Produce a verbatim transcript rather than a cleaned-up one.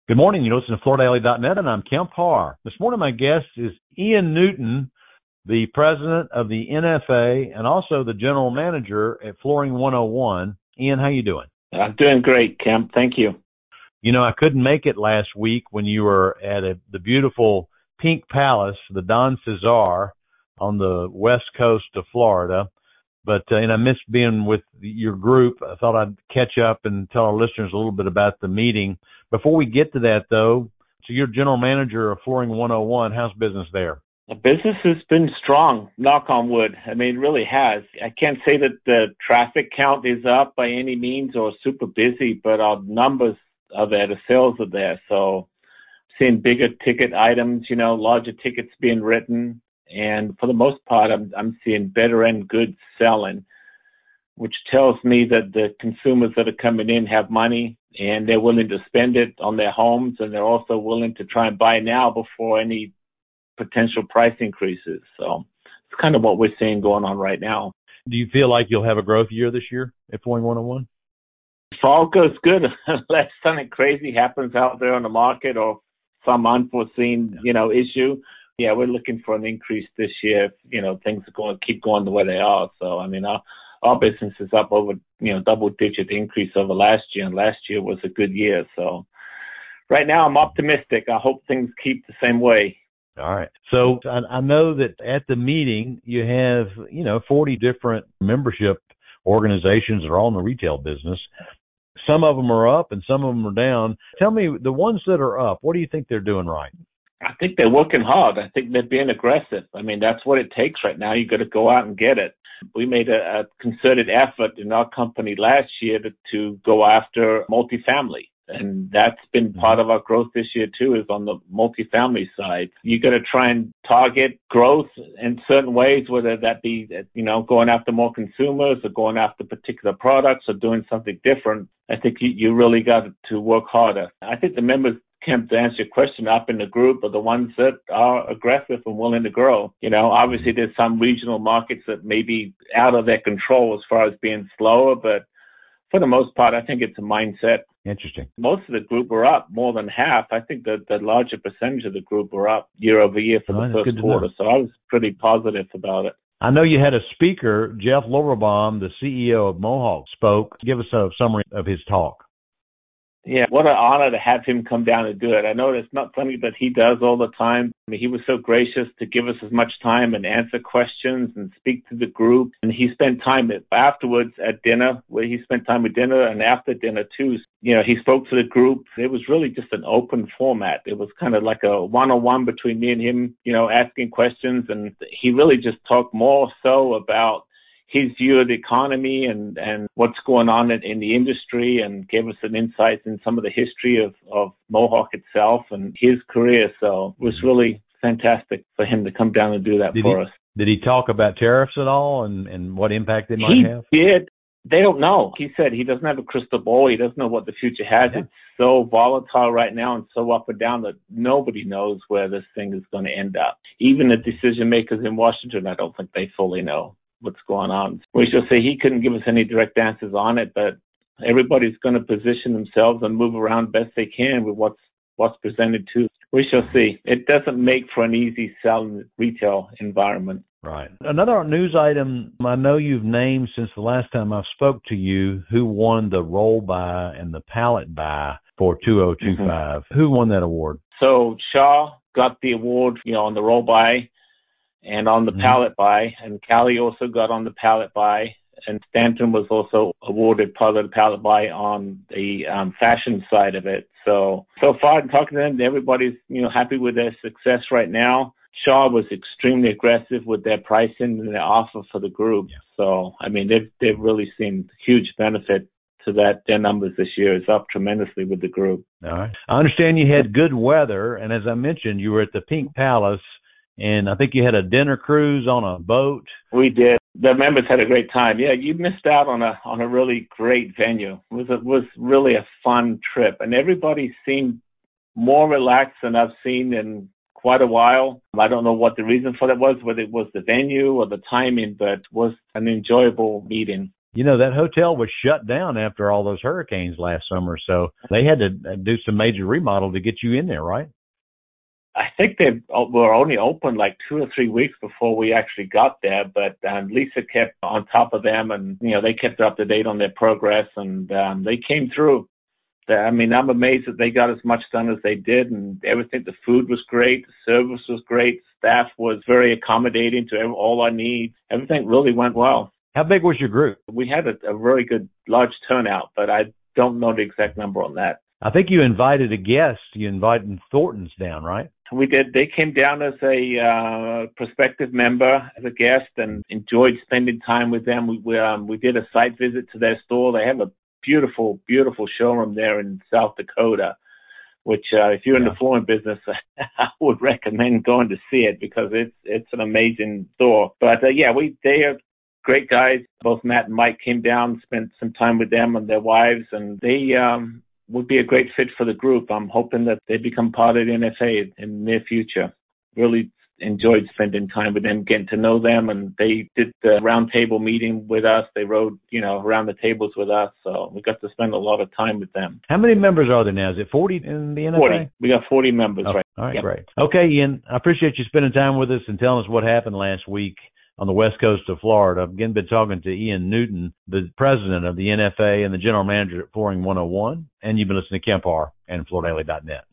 Good morning. You listen to Florida Daily dot net, and I'm Kemp Harr. This morning, my guest is Ian Newton, the president of the N F A and also the general manager at Flooring one oh one. Ian, how you doing? I'm doing great, Kemp. Thank you. You know, I couldn't make it last week when you were at a, the beautiful Pink Palace, the Don Cesar, on the west coast of Florida. But, uh, and I missed being with your group. I thought I'd catch up and tell our listeners a little bit about the meeting. Before we get to that, though, so you're general manager of Flooring one oh one. How's business there? The business has been strong, knock on wood. I mean, it really has. I can't say that the traffic count is up by any means or super busy, but our numbers are there, the sales are there. So seeing bigger ticket items, you know, larger tickets being written. And for the most part, I'm, I'm seeing better end goods selling, which tells me that the consumers that are coming in have money and they're willing to spend it on their homes, and they're also willing to try and buy now before any potential price increases. So it's kind of what we're seeing going on right now. Do you feel like you'll have a growth year this year at Flooring one oh one? If all goes good, unless something crazy happens out there on the market or some unforeseen, you know, issue. Yeah, we're looking for an increase this year if, you know, things are going to keep going the way they are. So, I mean, our, our business is up over, you know, double-digit increase over last year, and last year was a good year. So right now I'm optimistic. I hope things keep the same way. All right. So I, I know that at the meeting you have, you know, forty different membership organizations that are all in the retail business. Some of them are up and some of them are down. Tell me, the ones that are up, what do you think they're doing right? I think they're working hard. I think they're being aggressive. I mean, that's what it takes right now. You got to go out and get it. We made a, a concerted effort in our company last year to, to go after multifamily. And that's been part of our growth this year, too, is on the multifamily side. You got to try and target growth in certain ways, whether that be, you know, going after more consumers or going after particular products or doing something different. I think you, you really got to work harder. I think the members, Kemp, to answer your question, up in the group are the ones that are aggressive and willing to grow. You know, obviously there's some regional markets that may be out of their control as far as being slower, but for the most part, I think it's a mindset. Interesting. Most of the group were up, more than half. I think that the larger percentage of the group were up year over year for oh, the first quarter. So I was pretty positive about it. I know you had a speaker, Jeff Lorberbaum, the C E O of Mohawk, spoke. Give us a summary of his talk. Yeah, what an honor to have him come down and do it. I know it's not something that he does all the time. I mean, he was so gracious to give us as much time and answer questions and speak to the group. And he spent time afterwards at dinner, where he spent time with dinner, and after dinner too. You know, he spoke to the group. It was really just an open format. It was kind of like a one-on-one between me and him, you know, asking questions. And he really just talked more so about his view of the economy and, and what's going on in, in the industry, and gave us an insight in some of the history of, of Mohawk itself and his career. So it was really fantastic for him to come down and do that did for he, us. Did he talk about tariffs at all and, and what impact they might he have? He did. They don't know. He said he doesn't have a crystal ball. He doesn't know what the future has. Yeah. It's so volatile right now and so up and down that nobody knows where this thing is going to end up. Even the decision makers in Washington, I don't think they fully know what's going on. We shall say he couldn't give us any direct answers on it, but everybody's going to position themselves and move around best they can with what's what's presented to. We shall see. It doesn't make for an easy selling retail environment. Right. Another news item, I know you've named since the last time I spoke to you who won the roll buy and the pallet buy for two thousand twenty-five. Mm-hmm. Who won that award? So Shaw got the award, you know, on the roll buy and on the mm-hmm. pallet buy, and Callie also got on the pallet buy, and Stanton was also awarded part of the pallet buy on the um, fashion side of it. So, so far in talking to them, everybody's, you know, happy with their success right now. Shaw was extremely aggressive with their pricing and their offer for the group. Yeah. So, I mean, they've, they've really seen huge benefit to that. Their numbers this year is up tremendously with the group. All right. I understand you had good weather, and as I mentioned, you were at the Pink Palace, and I think you had a dinner cruise on a boat. We did. The members had a great time. Yeah, you missed out on a on a really great venue. It was it was really a fun trip, and everybody seemed more relaxed than I've seen in quite a while. I don't know what the reason for that was, whether it was the venue or the timing, but it was an enjoyable meeting. You know, that hotel was shut down after all those hurricanes last summer, so they had to do some major remodel to get you in there, right? I think they were only open like two or three weeks before we actually got there, but um, Lisa kept on top of them, and, you know, they kept up to date on their progress, and um, they came through. I mean, I'm amazed that they got as much done as they did, and everything. The food was great, the service was great, staff was very accommodating to all our needs. Everything really went well. How big was your group? We had a, a very good, large turnout, but I don't know the exact number on that. I think you invited a guest. You invited Thornton's down, right? We did. They came down as a uh, prospective member, as a guest, and enjoyed spending time with them. We we, um, we did a site visit to their store. They have a beautiful, beautiful showroom there in South Dakota, which uh, if you're in yeah. the flooring business, I would recommend going to see it because it's it's an amazing store. But uh, yeah, we they are great guys. Both Matt and Mike came down, spent some time with them and their wives, and they um, would be a great fit for the group. I'm hoping that they become part of the N F A in the near future. Really enjoyed spending time with them, getting to know them, and they did the round table meeting with us. They rode, you know, around the tables with us, so we got to spend a lot of time with them. How many members are there now? Is it forty in the N F A? forty. We got forty members, oh, right? All right, yep. Great. Okay, Ian, I appreciate you spending time with us and telling us what happened last week on the west coast of Florida. I've again been talking to Ian Newton, the president of the N F A and the general manager at Flooring one oh one, and you've been listening to Kemp Harr and Floor Daily dot net.